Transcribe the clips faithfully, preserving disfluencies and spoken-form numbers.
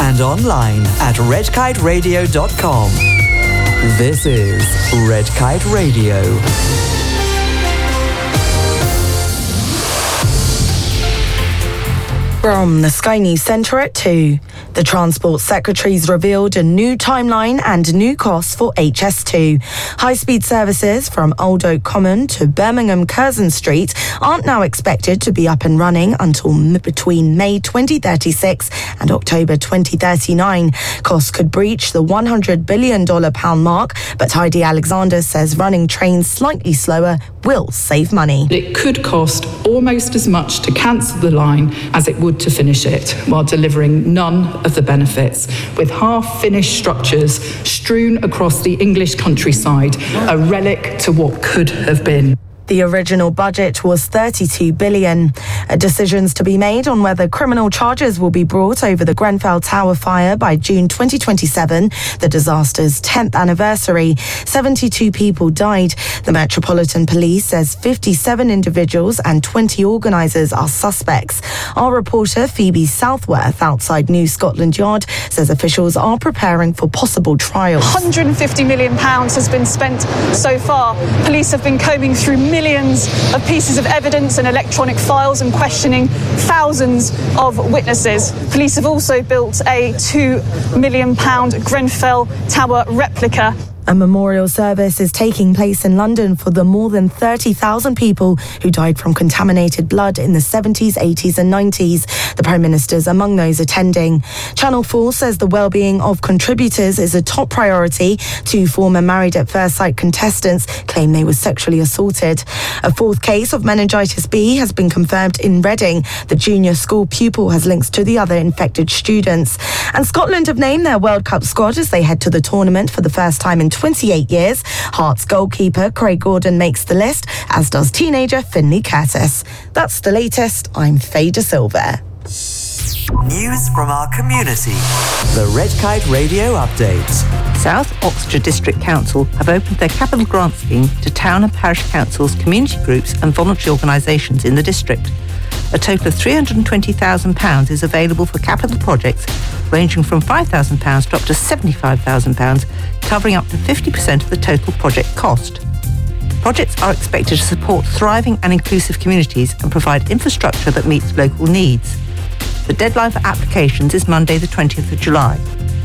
and online at red kite radio dot com. This is Red Kite Radio. From the Sky News Centre at two. The Transport Secretary's revealed a new timeline and new costs for H S two. High-speed services from Old Oak Common to Birmingham Curzon Street aren't now expected to be up and running until m- between May twenty thirty-six and October twenty thirty-nine. Costs could breach the one hundred billion dollars pound mark, but Heidi Alexander says running trains slightly slower will save money. It could cost almost as much to cancel the line as it would to finish it, while delivering none of the benefits, with half-finished structures strewn across the English countryside, a relic to what could have been. The original budget was thirty-two billion dollars. Decisions to be made on whether criminal charges will be brought over the Grenfell Tower fire by June twenty twenty-seven, the disaster's tenth anniversary. seventy-two people died. The Metropolitan Police says fifty-seven individuals and twenty organisers are suspects. Our reporter Phoebe Southworth outside New Scotland Yard says officials are preparing for possible trials. one hundred fifty million pounds has been spent so far. Police have been combing through millions of pieces of evidence and electronic files and questioning thousands of witnesses. Police have also built a two million pounds Grenfell Tower replica. A memorial service is taking place in London for the more than thirty thousand people who died from contaminated blood in the seventies, eighties and nineties. The Prime Minister's among those attending. Channel four says the well-being of contributors is a top priority. Two former Married at First Sight contestants claim they were sexually assaulted. A fourth case of meningitis B has been confirmed in Reading. The junior school pupil has links to the other infected students. And Scotland have named their World Cup squad as they head to the tournament for the first time in twenty-eight years. Hearts goalkeeper Craig Gordon makes the list, as does teenager Finlay Curtis. That's the latest. I'm Faye De Silva. News from our community. The Red Kite Radio Update. South Oxfordshire District Council have opened their capital grant scheme to town and parish councils, community groups and voluntary organisations in the district. A total of three hundred twenty thousand pounds is available for capital projects ranging from five thousand pounds to up to seventy-five thousand pounds, covering up to fifty percent of the total project cost. Projects are expected to support thriving and inclusive communities and provide infrastructure that meets local needs. The deadline for applications is Monday the twentieth of July.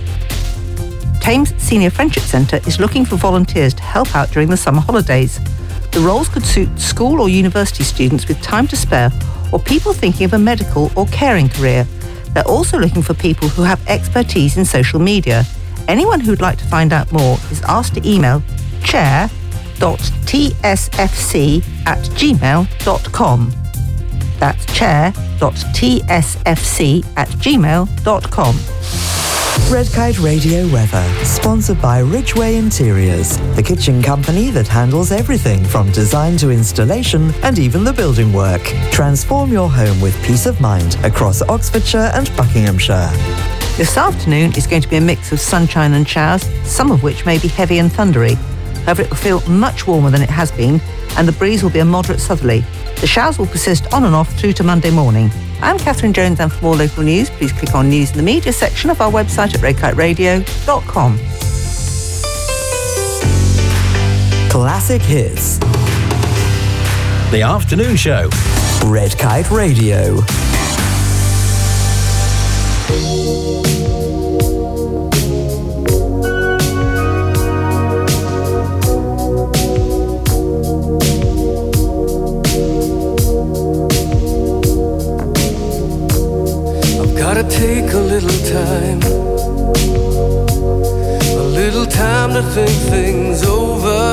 Thames Senior Friendship Centre is looking for volunteers to help out during the summer holidays. The roles could suit school or university students with time to spare or people thinking of a medical or caring career. They're also looking for people who have expertise in social media. Anyone who'd like to find out more is asked to email chair dot t s f c at gmail dot com. That's chair dot t s f c at gmail dot com. Red Kite Radio weather, sponsored by Ridgeway Interiors, the kitchen company that handles everything from design to installation and even the building work. Transform your home with peace of mind across Oxfordshire and Buckinghamshire. This afternoon is going to be a mix of sunshine and showers, some of which may be heavy and thundery. However, it will feel much warmer than it has been, and the breeze will be a moderate southerly. The showers will persist on and off through to Monday morning. I'm Catherine Jones, and for more local news, please click on News in the Media section of our website at red kite radio dot com. Classic hits. The afternoon show. Red Kite Radio. Gotta take a little time, a little time to think things over.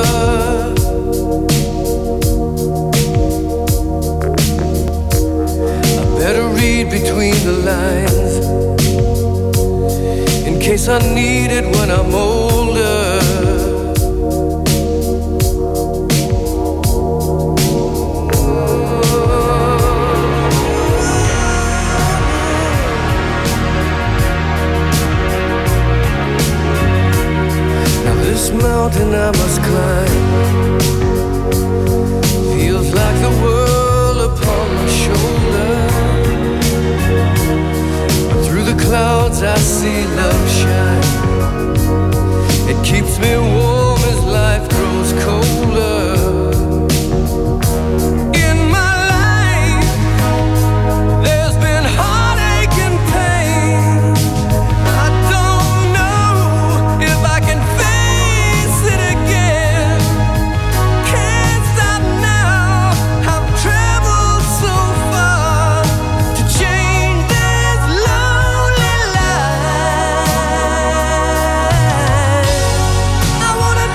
I better read between the lines, in case I need it when I'm older. This mountain I must climb feels like the world upon my shoulder. Through the clouds nights I see love shine. It keeps me warm as life grows colder. In my life, there's been heartache and pain. I don't know if I can face it again. Can't stop now, I've traveled so far to change this lonely life. I wanna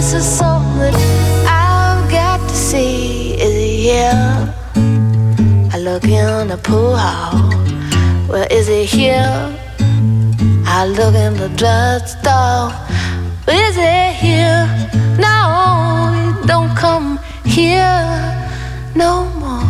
this is something I've got to see. Is he here? I look in the pool hall. Well, is he here? I look in the drugstore. Is he here? No, he don't come here no more.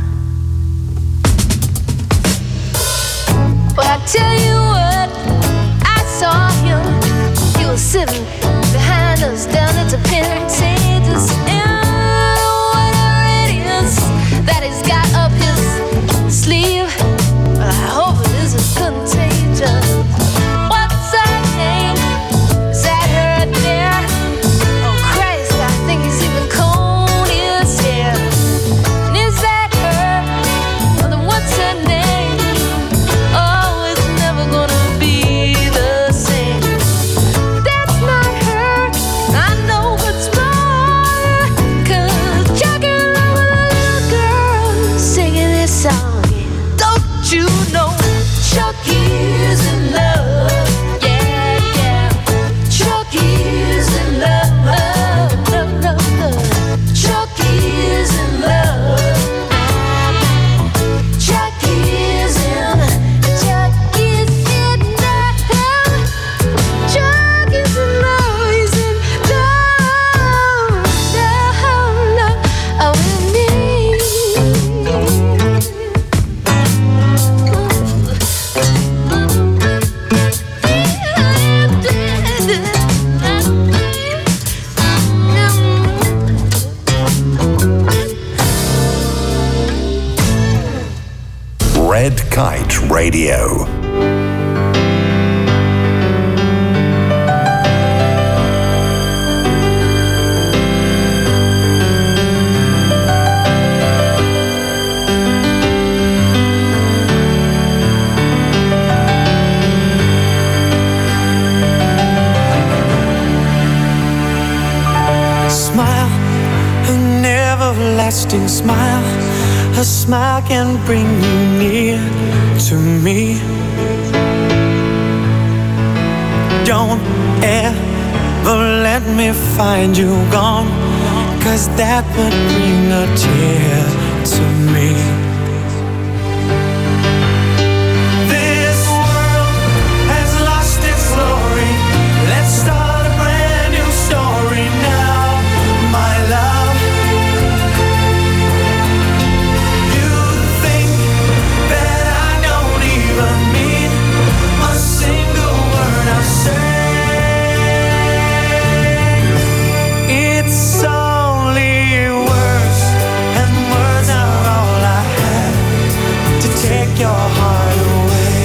But I tell you what, I saw him. He was sitting behind us down at the Pentateuch. And whatever it is that he's got up his sleeve, well, I hope it isn't contagious. What's her name? Is that her there? Oh Christ, I think he's even combed his hair. And is that her? Well, then what's her name? Oh, it's never gonna be the same. That's not her. I know what's wrong. 'Cause Chucky Love with a little girl singing this song. Don't you know Chucky's in love? Yeah, yeah. Chucky's in love, love, love, love. Chucky's in love. Chucky's in, Chucky's in love. Chucky's in love. He's in love, love, love, oh, with me. Red Kite Radio. Smile, an everlasting smile. A smile can bring you near to me. Don't ever let me find you gone, 'cause that would bring a tear to me. This world has lost its glory. Let's start a brand new story now, my love. You think that I don't even mean a single word I say. It's only words, and words are all I have to take your heart away.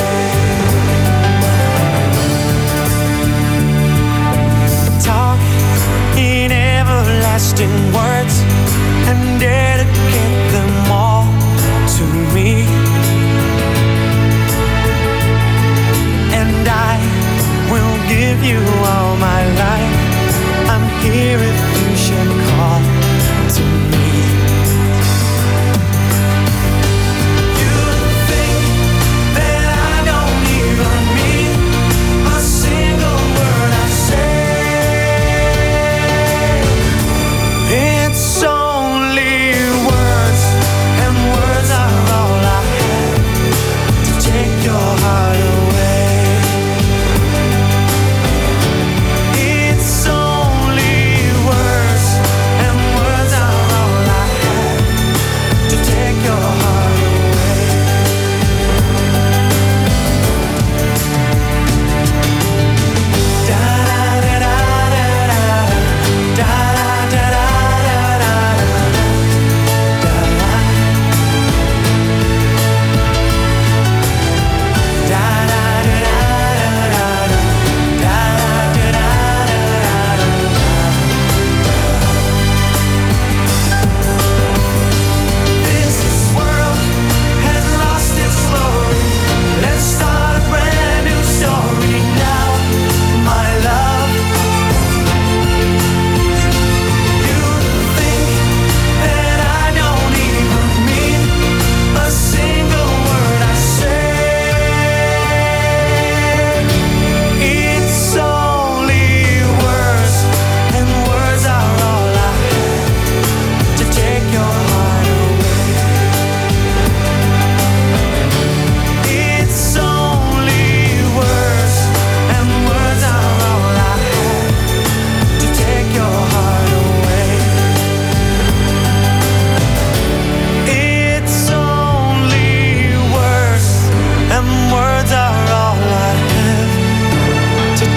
Talk in everlasting words and dedicate them all to me. And I will give you all my life. I'm here if you should call to me. You think that I don't even mean a single word I say. It's only words, and words are all I have to take your heart away. It's only words, and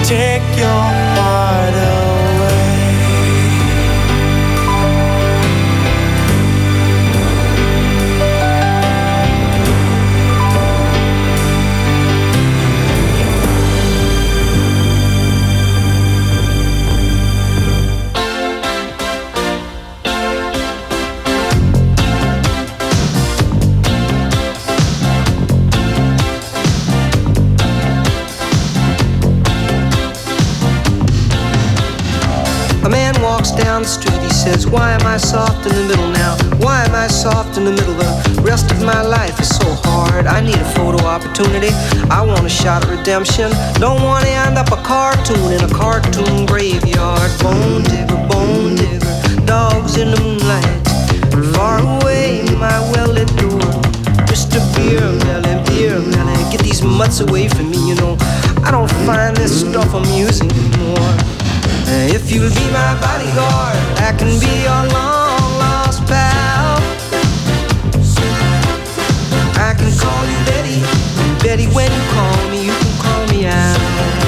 take your heart away. Down the street, he says, why am I soft in the middle now? Why am I soft in the middle? The rest of my life is so hard. I need a photo opportunity. I want a shot at redemption. Don't want to end up a cartoon in a cartoon graveyard. Bone digger, bone digger, dogs in the moonlight. Far away, my well-lit door. Mister Beer Melly, Beer Melly, get these mutts away from me, you know. I don't find this stuff amusing anymore. If you'll be my bodyguard, I can be your long lost pal. I can call you Betty, and Betty, when you call me, you can call me out.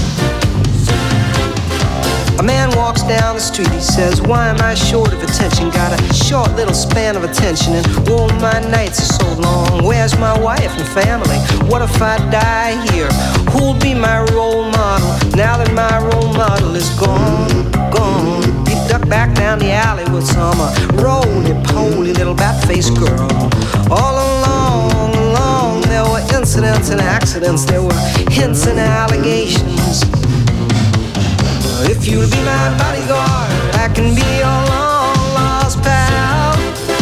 A man walks down the street, he says, why am I short of attention? Got a short little span of attention, and oh, my nights are so long. Where's my wife and family? What if I die here? Who'll be my role model now that my role model is gone, gone? He ducked back down the alley with some uh, roly-poly little bat-faced girl. All along, along, there were incidents and accidents. There were hints and allegations. If you'll be my bodyguard, I can be your long-lost pal.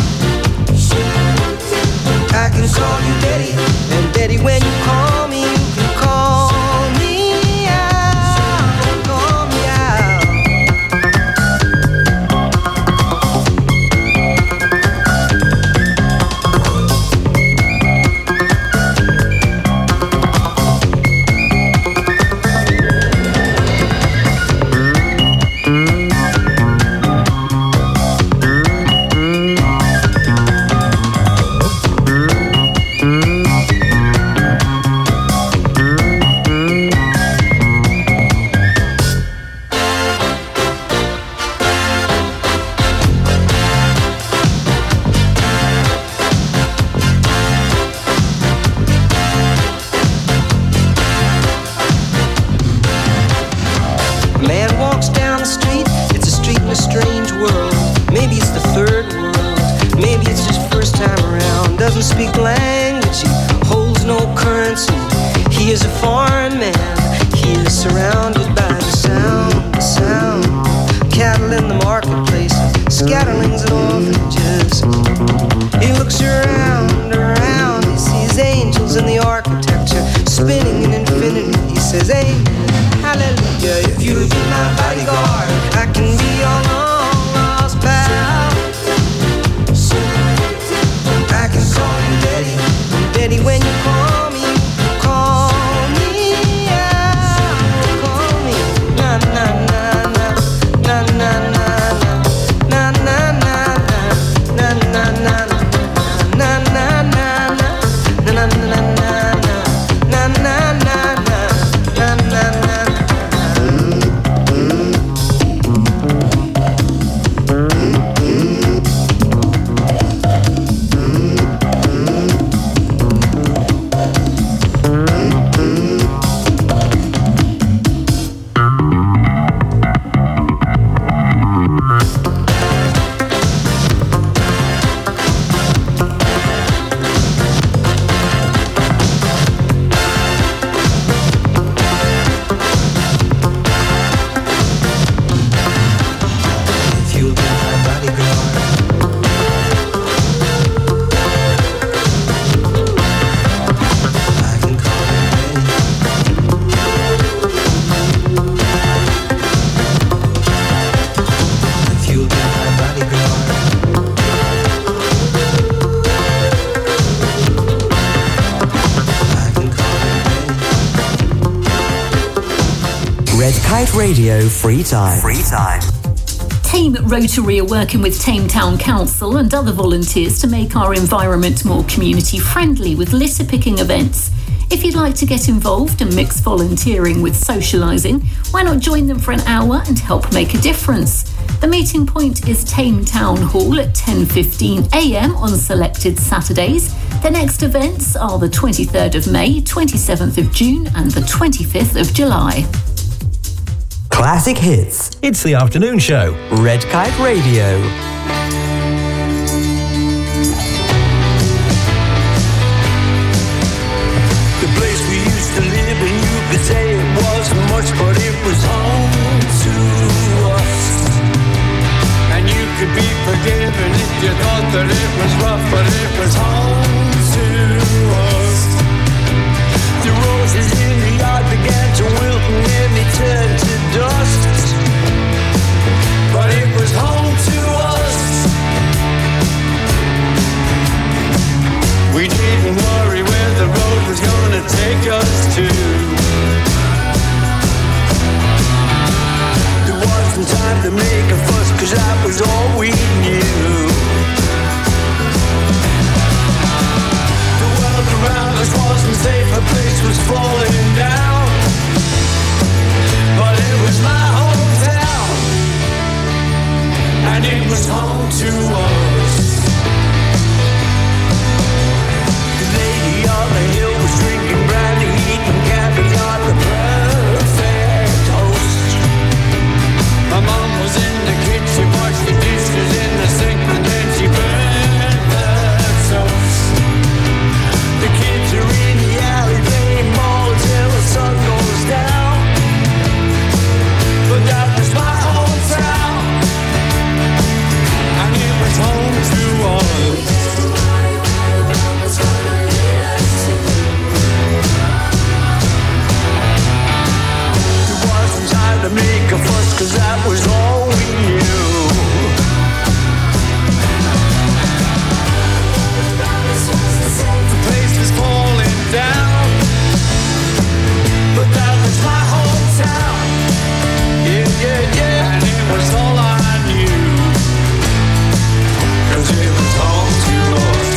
I can call you Betty, and Betty, when you call me, you can call me out, call me out. Red Kite Radio Free Time. Free Time. Tame Rotary are working with Tame Town Council and other volunteers to make our environment more community friendly with litter picking events If you'd like to get involved and mix volunteering with socialising, why not join them for an hour and help make a difference? The meeting point is Tame Town Hall at ten fifteen a m on selected Saturdays. The next events are the twenty-third of May, twenty-seventh of June and the twenty-fifth of July. Classic hits. It's the afternoon show. Red Kite Radio. The place we used to live in, you could say it wasn't much, but it was home to us. And you could be forgiven if you thought that it was rough, but it was home to us. The roses in the yard began to wilt and then they turned to dust, but it was home to us. We didn't worry where the road was gonna take us to. There wasn't time to make a fuss, cause that was all we knew. The world around us wasn't safe, a place was falling down, but it was my hometown, and it was home to us. On the hill was drinking brandy, eating caviar, the perfect host. My mom was in the kitchen, washed the dishes in the sink, and then she burned the toast. The kids are in the alley playing ball till the sun goes down, but that was my hometown, and it was home to us. To make a fuss, cause that was all we knew. The place was falling down, but that was my hometown. Yeah, yeah, yeah, and it was all I knew, cause it was home to us.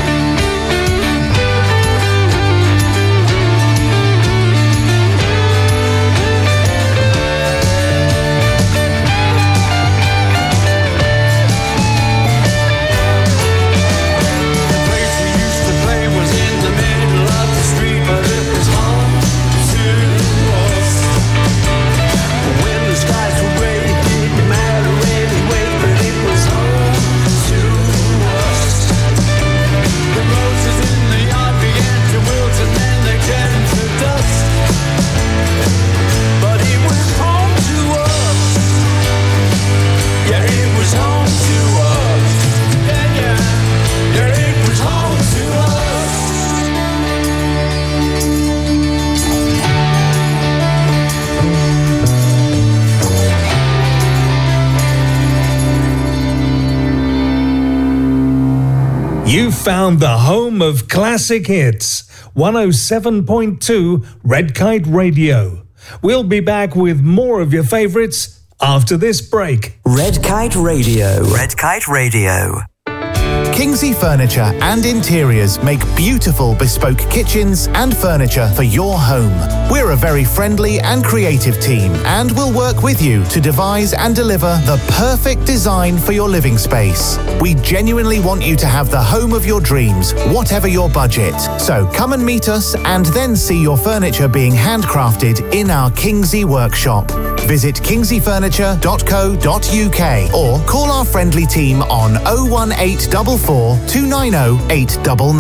You found the home of classic hits, one oh seven point two Red Kite Radio. We'll be back with more of your favourites after this break. Red Kite Radio. Red Kite Radio. Kingsley Furniture and Interiors make beautiful bespoke kitchens and furniture for your home. We're a very friendly and creative team and will work with you to devise and deliver the perfect design for your living space. We genuinely want you to have the home of your dreams, whatever your budget. So come and meet us and then see your furniture being handcrafted in our Kingsley workshop. Visit kingsley furniture dot co dot uk or call our friendly team on oh one eight four four, two nine oh, eight nine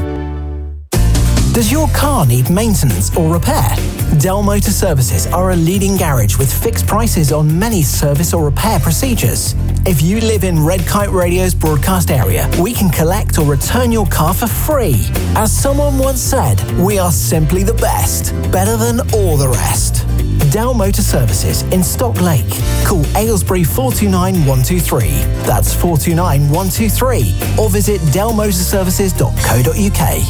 nine. Does your car need maintenance or repair? Dell Motor Services are a leading garage with fixed prices on many service or repair procedures. If you live in Red Kite Radio's broadcast area, we can collect or return your car for free. As someone once said, we are simply the best, better than all the rest. Dell Motor Services in Stock Lake. Call Aylesbury four two nine, one two three. That's four two nine, one two three. Or visit dell motor services dot co dot uk.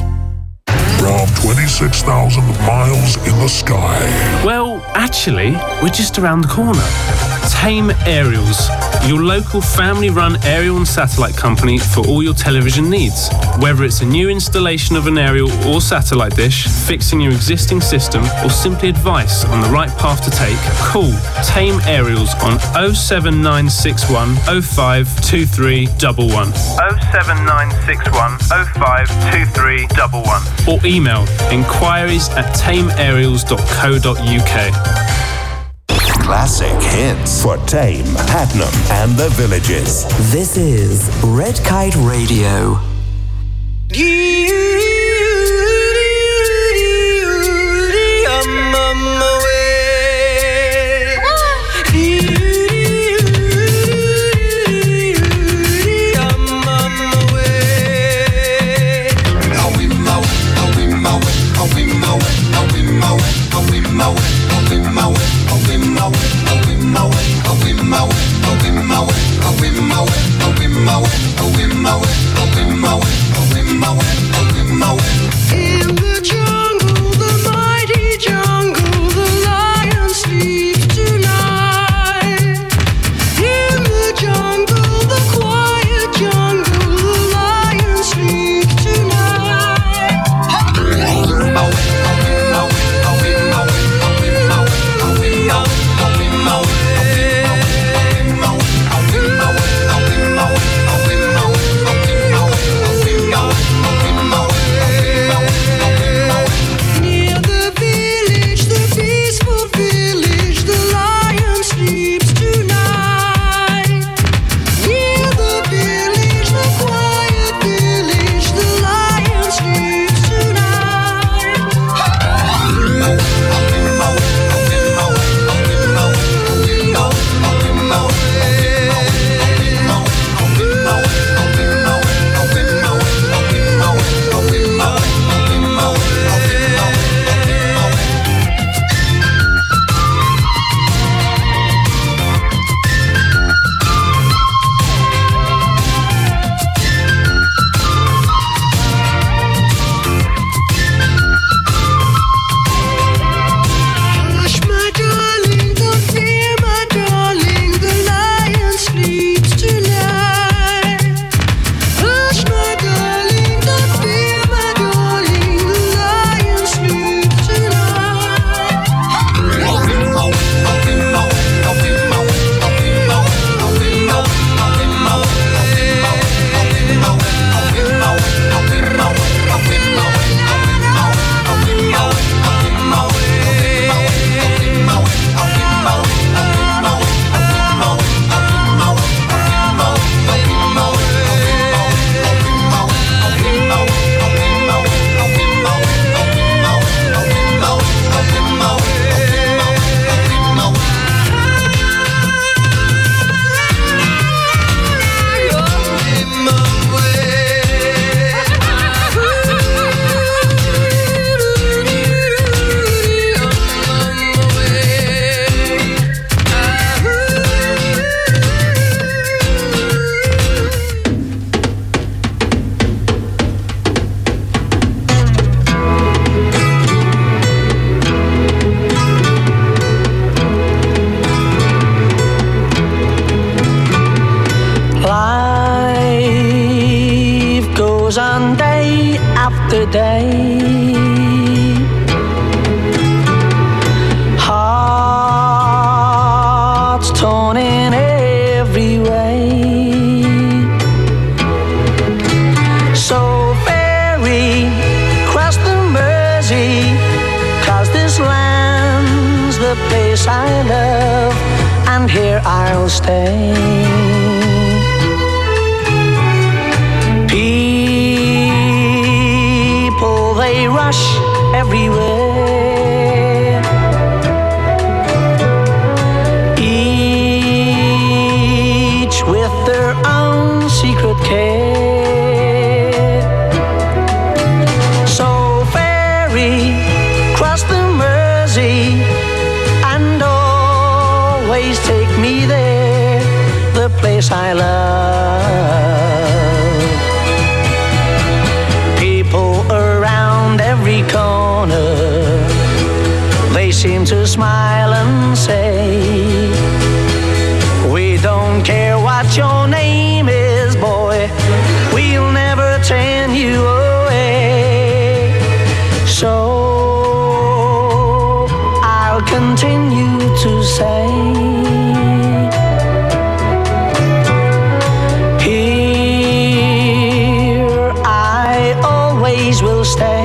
From twenty-six thousand miles in the sky. Well, actually, we're just around the corner. Tame Aerials, your local family-run aerial and satellite company for all your television needs. Whether it's a new installation of an aerial or satellite dish, fixing your existing system, or simply advice on the right path to take, call Tame Aerials on oh seven nine six one oh five two three one one. oh seven nine six one oh five two three one one. Or email inquiries at tame aerials dot co dot uk. Classic hits for Tame, Hatnam, and the Villages. This is Red Kite Radio. In the jungle, the mighty jungle, the lion sleeps tonight. In the jungle, the quiet jungle, the lion sleeps tonight. Near the village, the peaceful village, the lion sleeps tonight. Near the village, the quiet village, the lion sleeps Hush, my darling, don't fear, my darling, the lion sleeps tonight. Hush, my darling, don't fear, my darling, the lion sleeps Life goes on day after day. Hearts torn in every way. So ferry cross the Mersey, 'cause this land's the place I love, and here I'll stay. People, they rush everywhere. Each with their own secret care. So ferry cross the Mersey and always take me there, the place I love. People around every corner, they seem to smile and say, don't care what your name is, boy, we'll never turn you away. So I'll continue to say, here I always will stay.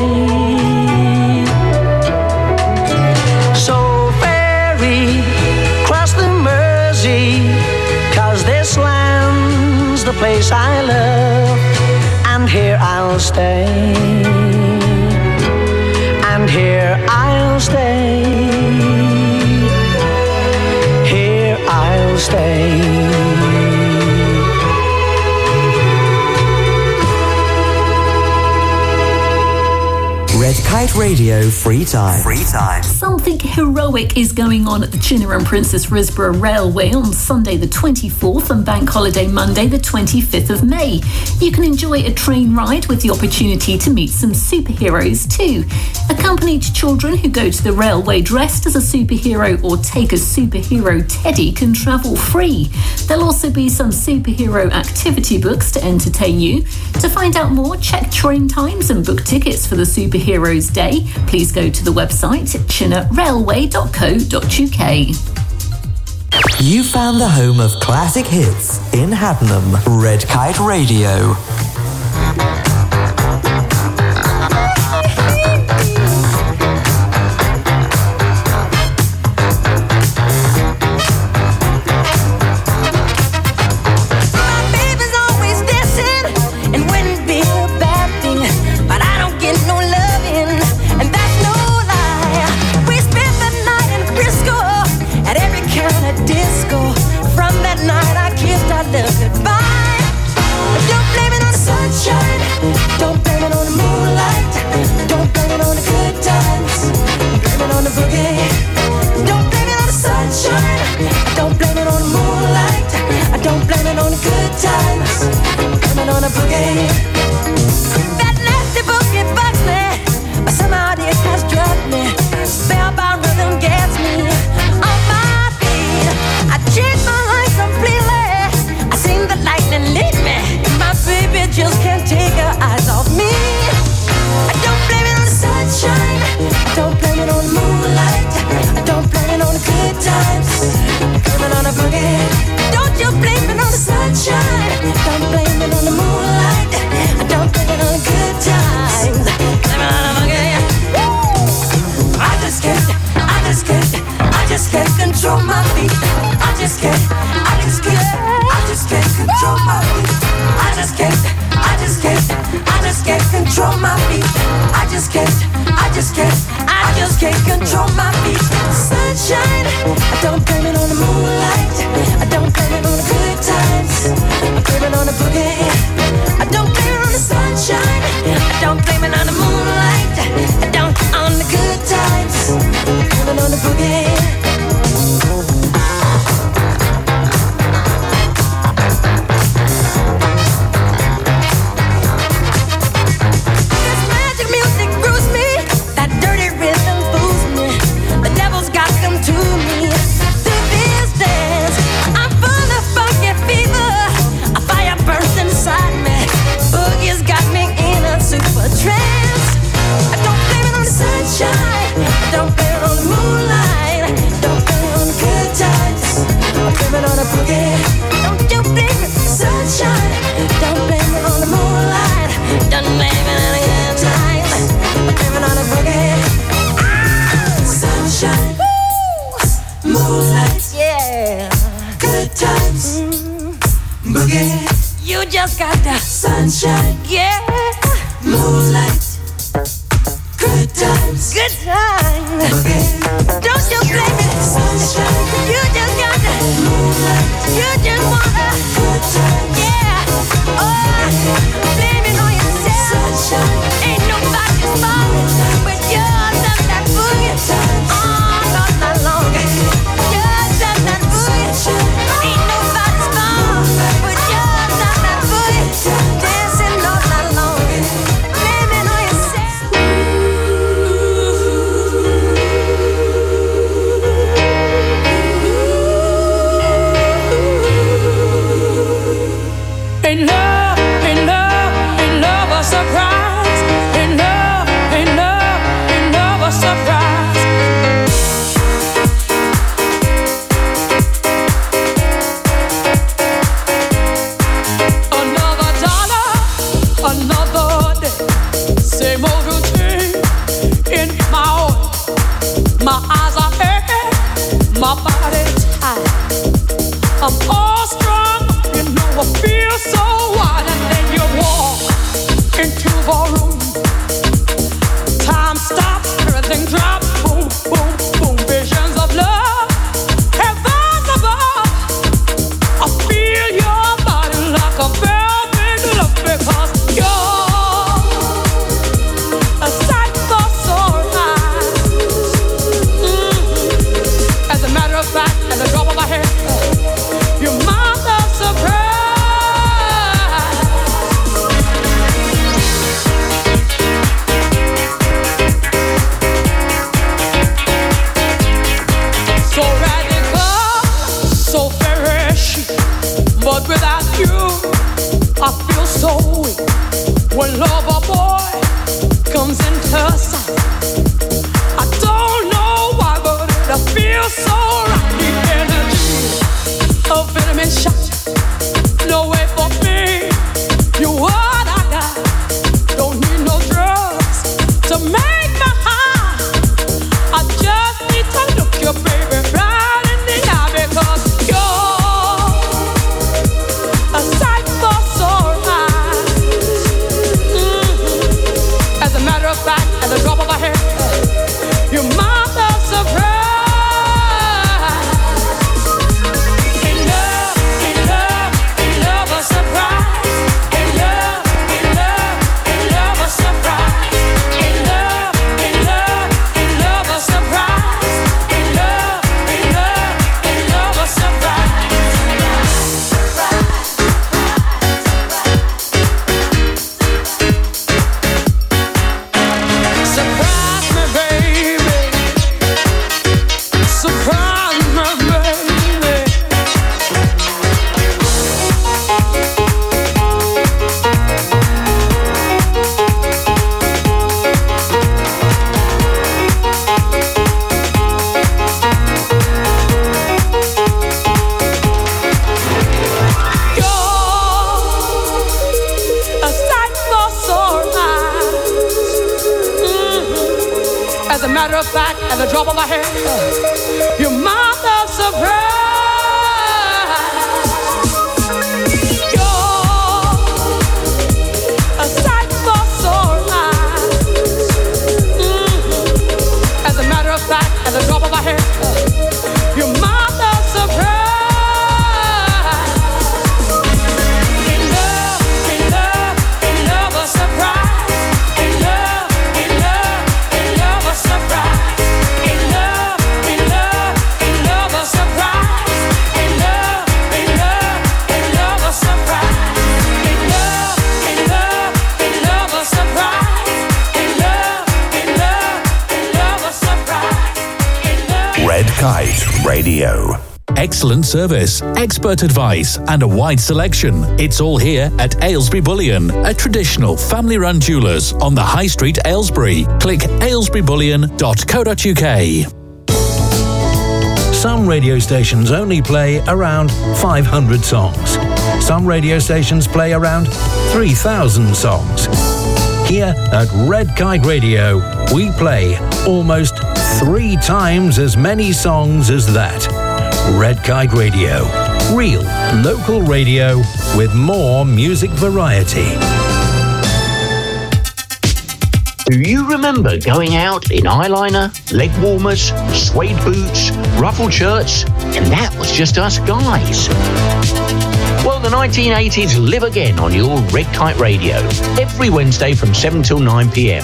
So ferry, cross the Mersey, 'cause this land's the place I love, and here I'll stay, and here I'll stay, here I'll stay. Red Kite Radio Free Time. Free Time. Something heroic is going on at the Chinner and Princess Risborough Railway on Sunday the twenty-fourth and Bank Holiday Monday the twenty-fifth of May. You can enjoy a train ride with the opportunity to meet some superheroes too. Accompanied children who go to the railway dressed as a superhero or take a superhero teddy can travel free. There'll also be some superhero activity books to entertain you. To find out more, check train times and book tickets for the Superheroes Day. Please go to the website chinner railway dot co dot uk. You found the home of classic hits in Haddenham. Red Kite Radio. body tight. I'm all strong, you know I feel so wide. And then you walk into the room. Time stops, everything drops. Boom, boom, boom. Visions of love, heavens above. I feel your body like a velvet glove because you're a sight for sore eyes. Mm-hmm. As a matter of fact, at the drop of a hat, you're my love surprise. So radical, so very chic, but without you, I feel so weak. When lover boy comes into sight, I don't know why, but it feels so right. The energy of vitamin shot, no way for me. You what I got, don't need no drugs to make me high. I just need to look your baby right in the eye because you're a sight for sore eyes. Mm-hmm. As a matter of fact, at the drop of a hat, you're my love surprise. In love, in love, in love a surprise. In love, in love, in love a surprise. In love, in love, in love a surprise. In love, in love, in love a surprise. Surprise me, baby. Surprise me, baby. You're a sight for sore eyes. Mhm. As a matter of fact, at the drop of a hat, you're my love surprise. You're a sight for sore eyes. Mhm. As a matter of fact, at the drop of a hat, you're my love surprise. In love, in love, in love a surprise. In love, in love, in love a surprise. In love, in love, in love a surprise. In love, in love, in love a surprise. In love, in love, in love a surprise. In love, in love, in love a surprise. In love. Red Kite Radio. Excellent service, expert advice, and a wide selection. It's all here at Aylesbury Bullion, a traditional family-run jewellers on the High Street, Aylesbury. Click aylesbury bullion dot co dot uk. Some radio stations only play around five hundred songs. Some radio stations play around three thousand songs. Here at Red Kite Radio, we play almost three times as many songs as that. Red Kite Radio. Real local radio with more music variety. Do you remember going out in eyeliner, leg warmers, suede boots, ruffled shirts, and that was just us guys? Well, the nineteen eighties live again on your Red Kite Radio, every Wednesday from seven till nine p.m.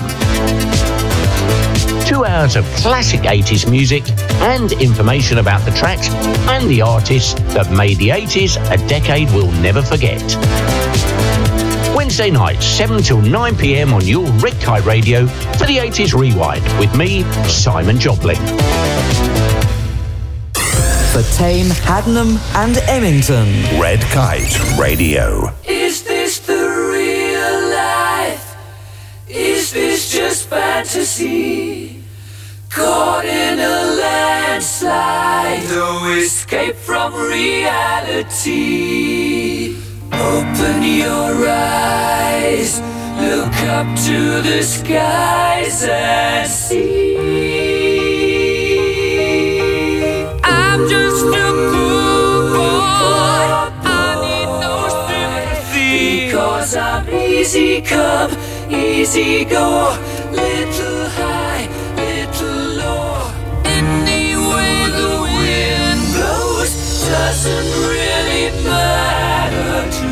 Two hours of classic eighties music and information about the tracks and the artists that made the eighties a decade we'll never forget. Wednesday nights, seven till nine p.m. on your Red Kite Radio for the eighties Rewind with me, Simon Joplin. For Tame, Haddenham and Emmington. Red Kite Radio. Is this the real life? Is this just fantasy? Caught in a landslide, no escape from reality. Open your eyes, look up to the skies and see. I'm I'm just a poor boy. I need no sympathy. Because I'm easy come, easy go. Little high, little low. Any way the wind blows doesn't really matter to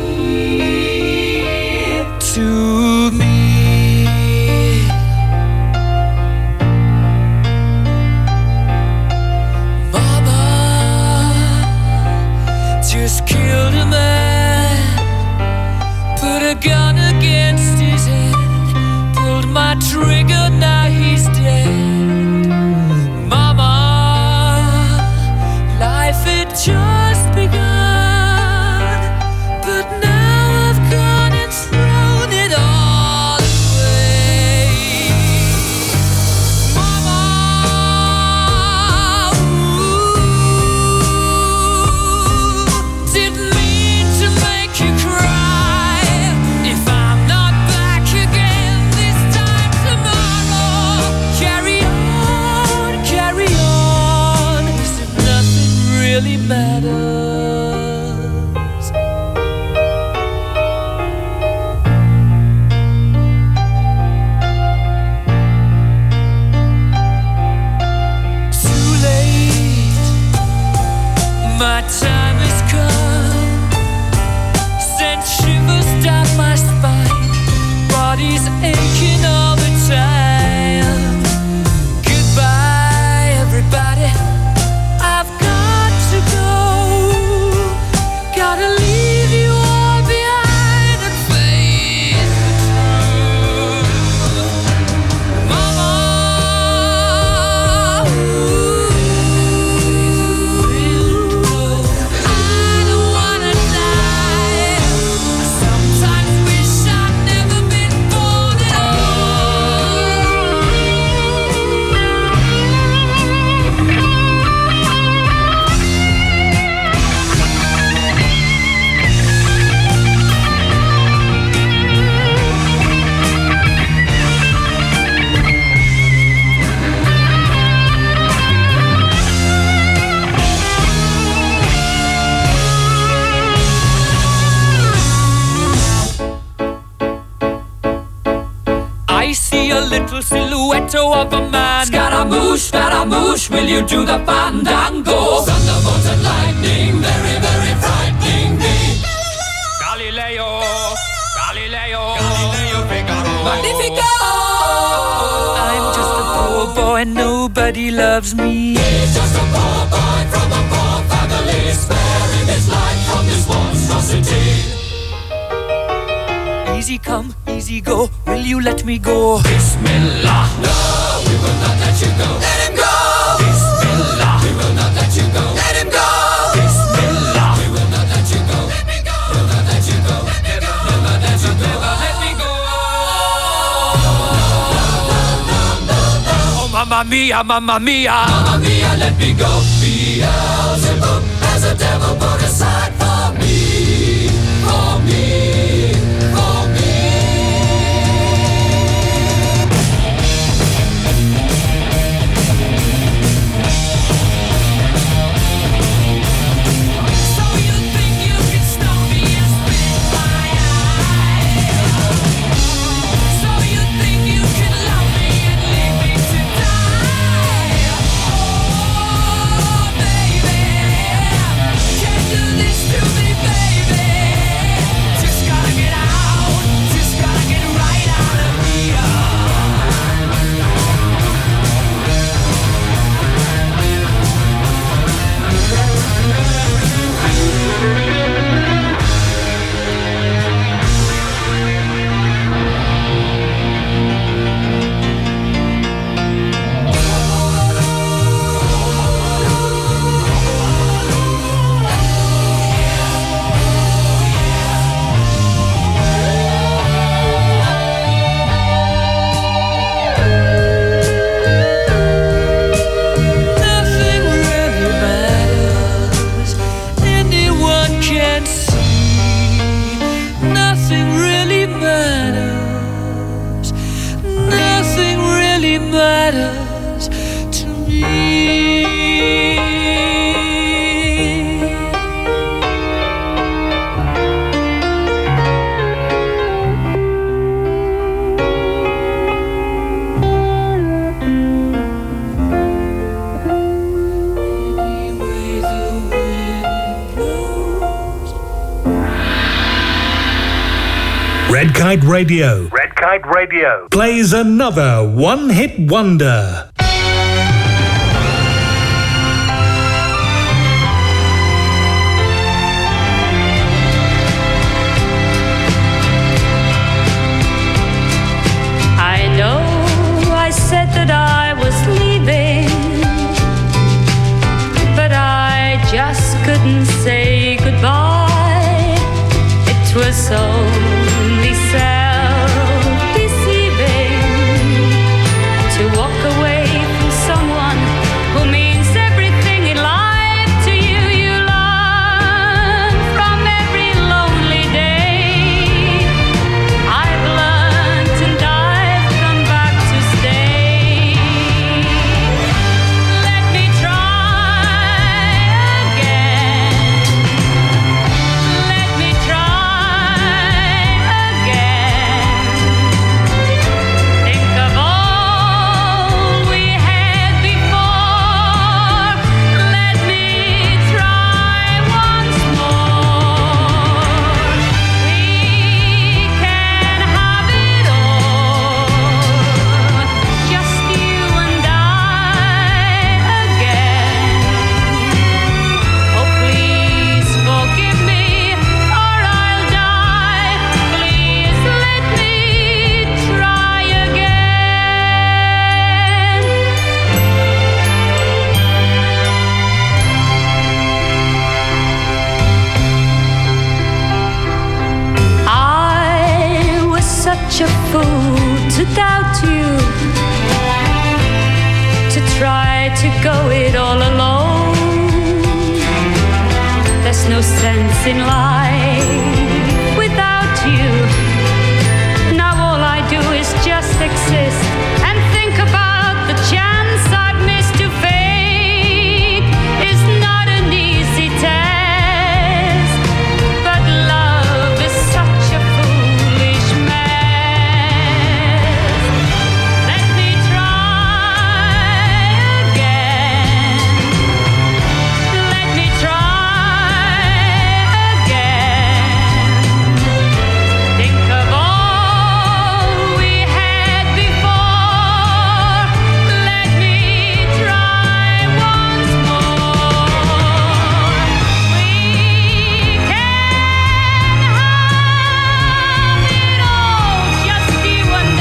me. To me. Just killed a man, put a gun against his head, pulled my trigger, now he's dead. Mama, life had just begun, but now I've gone and thrown it all away. Mama, didn't mean to make you cry. If I'm not back again this time tomorrow, carry on, carry on, as if nothing really matters. Too late, my time has come. Sent shivers down my spine, body's aching all the time. Goodbye, everybody, I've got to go. Gotta leave you all behind and face the truth. Mama, I don't wanna die. Sometimes wish I'd never been born at I see a little silhouette of a man. Scaramouche, Scaramouche, will you do the fandango? Thunderbolt and lightning, very, very frightening me. Galileo, Galileo, Galileo Figaro. Magnifico! I'm just a poor boy, nobody loves me. He's just a poor boy from a poor family, sparing his life from this monstrosity. Easy come, easy go, will you let me go? Bismillah, no, we will not let you go. Let him go! Bismillah, we will not let you go. Let him go! Bismillah, we will not let you go. Let me go! We'll not let you go. Let me go! Never let you go. Let me go! Oh, mamma mia, mamma mia, mamma mia, let me go. Beelzebub has a devil put aside for me, for me. Red Kite Radio. Red Kite Radio. Plays another one-hit wonder. I know I said that I was leaving, but I just couldn't say goodbye. It was only self-deceiving to walk away from someone who means everything in life to you. You learn from every lonely day. I've learned and I've come back to stay. Let me try again. Let me try again. Think of all we had before. Let me try once more. We can have it all, just you and I again. Oh, please forgive me or I'll die. Please let me try again. I was such a fool to doubt you, to try to go it all alone. There's no sense in life without you. Now all I do is just exist and think about the chance I've missed to fade. Is not an easy task, but love is such a foolish mess. Let me try again. Let me try again. Think of all we had before. Let me try once more. We can have it all, just you and I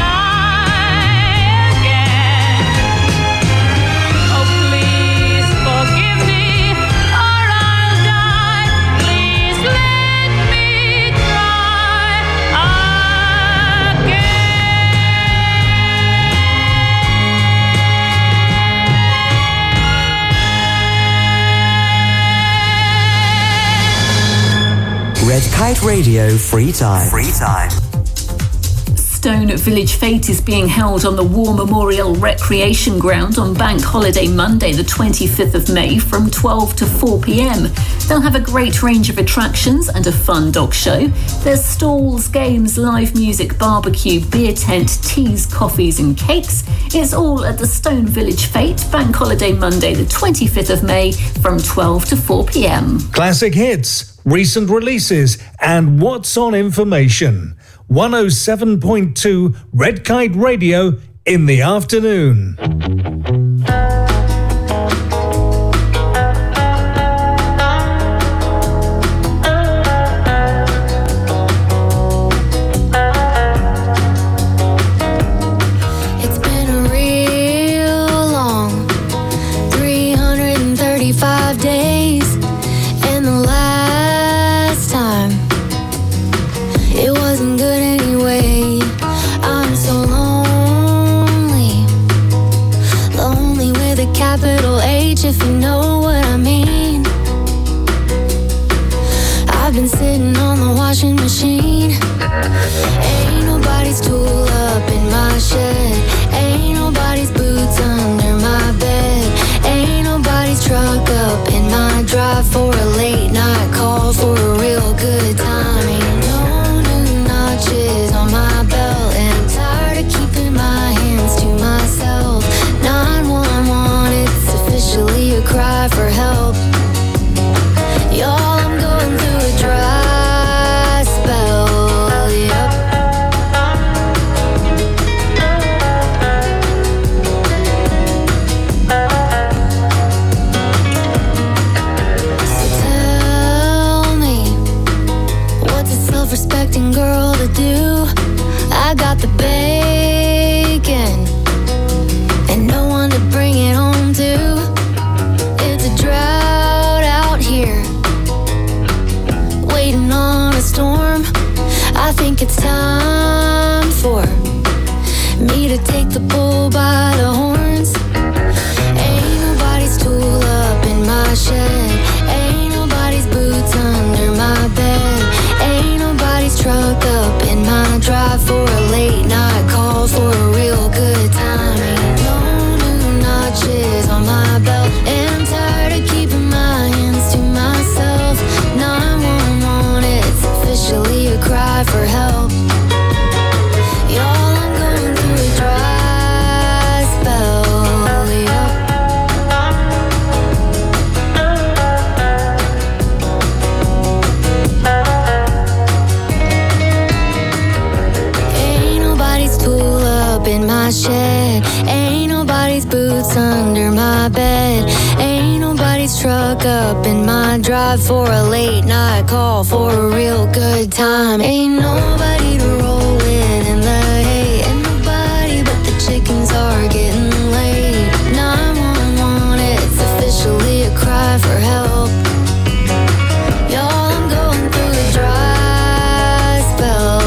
again. Oh, please forgive me or I'll die. Please let me try Red Kite Radio Free Time. Free Time. Stone Village Fete is being held on the War Memorial Recreation Ground on Bank Holiday Monday, the twenty-fifth of May, from twelve to four p.m. They'll have a great range of attractions and a fun dog show. There's stalls, games, live music, barbecue, beer tent, teas, coffees and cakes. It's all at the Stone Village Fete, Bank Holiday Monday, the twenty-fifth of May, from twelve to four p.m. Classic hits, recent releases, and what's on information. one oh seven point two Red Kite Radio in the afternoon. It's been a real long three hundred thirty-five days, and the last time it wasn't good anyway. I'm so lonely, lonely with a capital H, if you know what I mean. I've been sitting on the washing machine. Ain't nobody's tool up in my shed. Ain't nobody's boots under my bed. Ain't nobody's truck up in my drive for a late night call for a real good time. Ain't no new notches on my belt, and I'm tired of keeping my hands to myself. nine one one, it's officially a cry for help. Y'all, I'm going through a dry spell, yep. Dad's truck up in my drive for a late night call for a real good time. Ain't nobody to roll with in the hay. Ain't nobody but the chickens are getting late. nine one one, it's officially a cry for help. Y'all, I'm going through a dry spell.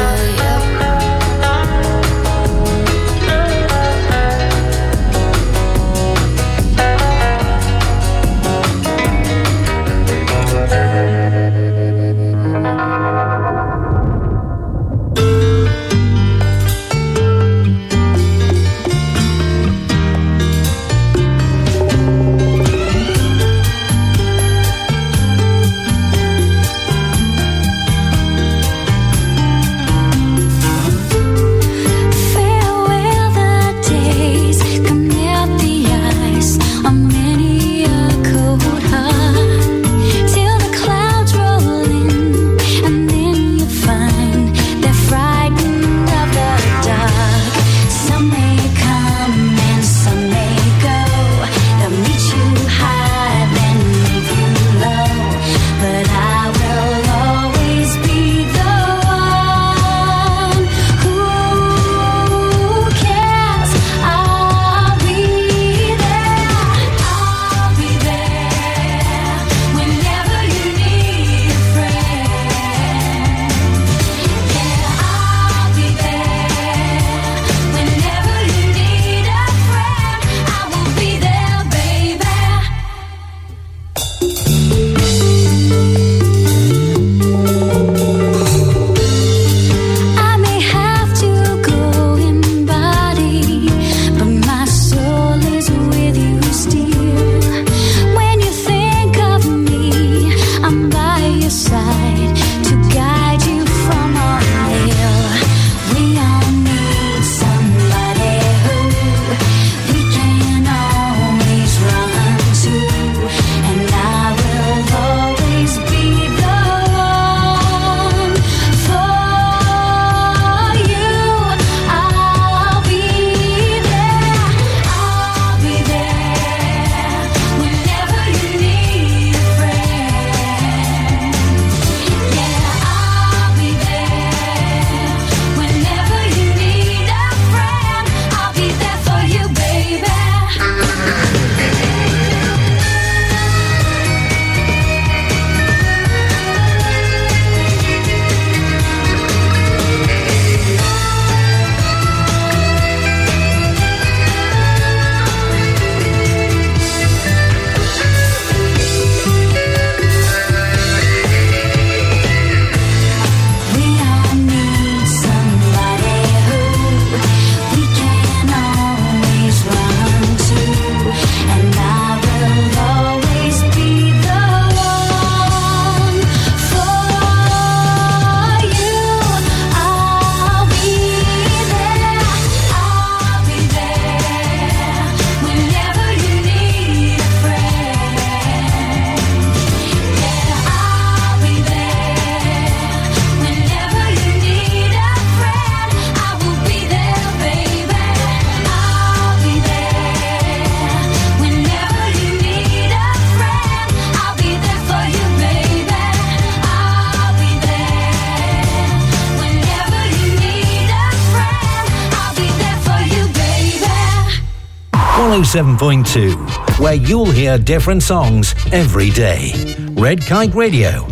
one oh seven point two, where you'll hear different songs every day. Red Kite Radio.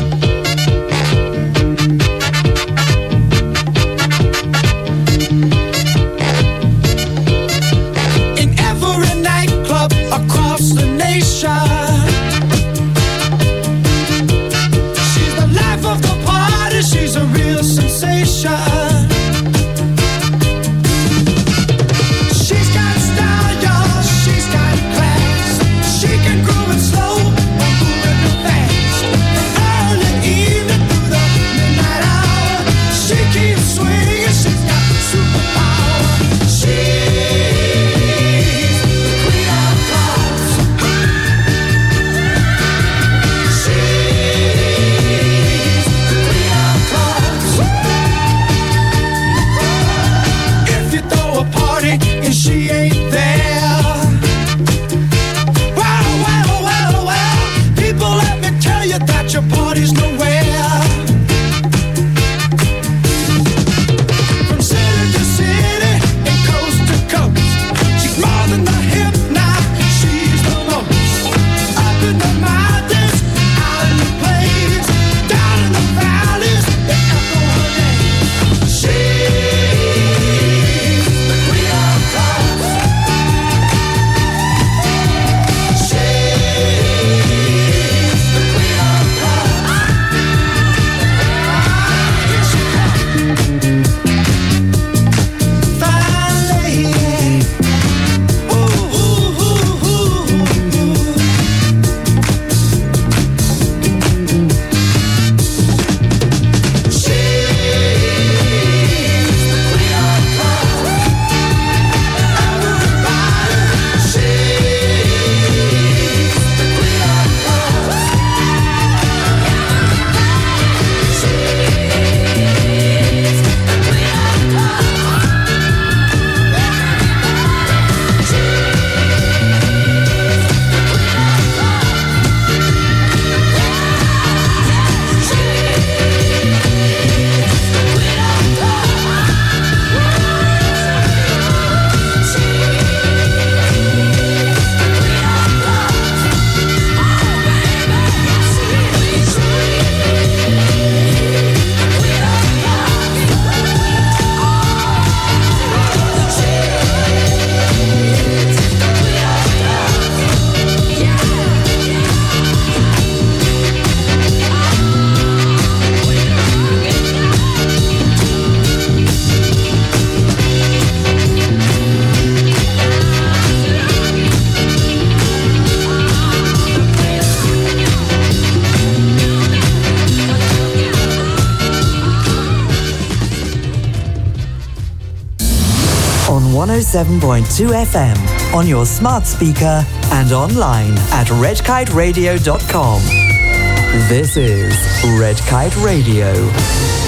In every nightclub across the nation, she's the life of the party, she's a real sensation. Early one oh seven point two F M on your smart speaker and online at red kite radio dot com. This is Red Kite Radio.